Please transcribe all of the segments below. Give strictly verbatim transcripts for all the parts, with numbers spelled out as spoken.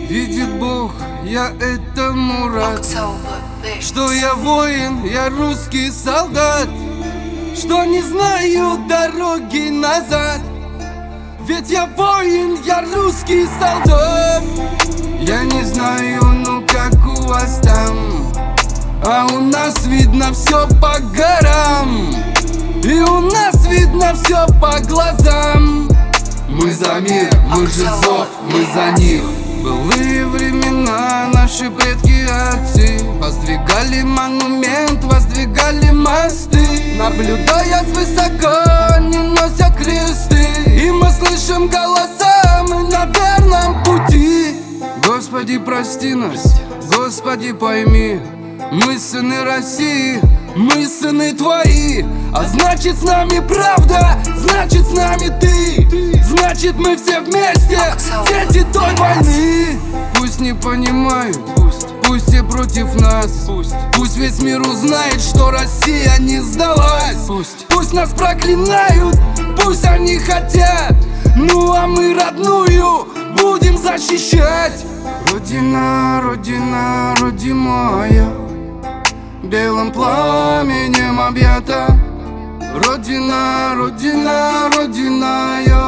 Видит Бог, я этому рад, что я воин, я русский солдат, что не знаю дороги назад. Ведь я воин, я русский солдат. Я не знаю, ну как у вас там, а у нас видно все по горам, и у нас видно все по глазам. Мы за мир, мы же зов, мы за них. Былые времена наши предки отцы воздвигали монумент, воздвигали мосты. Наблюдая свысока, они носят кресты, и мы слышим голоса, мы на верном пути. Господи, прости нас, Господи, пойми, мы сыны России, мы сыны Твои. А значит, с нами правда, значит, с нами Ты, значит, мы все вместе, дети той войны. Пусть не понимают, пусть, пусть все против нас, пусть, пусть весь мир узнает, что Россия не сдалась. Пусть, пусть нас проклинают, пусть они хотят, ну а мы родную будем защищать. Родина, Родина, родимая, белым пламенем объята. Родина, Родина, родиная,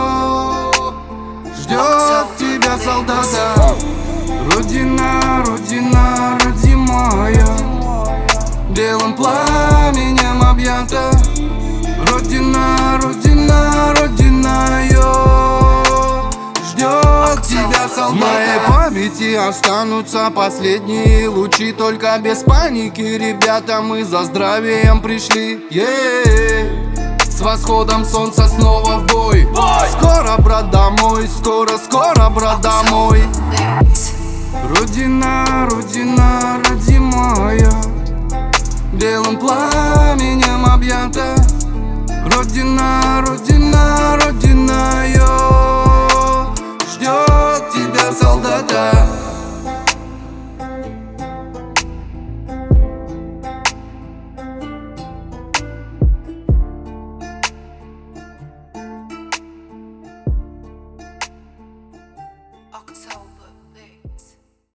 ждет тебя солдата. Родина, Родина, родимая, белым пламенем объята. Родина, Родина, родиная, ждет тебя солдата. В моей памяти останутся последние лучи, только без паники, ребята, мы за здравием пришли. Yeah. С восходом солнца снова в бой. Скоро, брат, домой, скоро, скоро, брат, домой. Родина, Родина, родимая, белым пламенем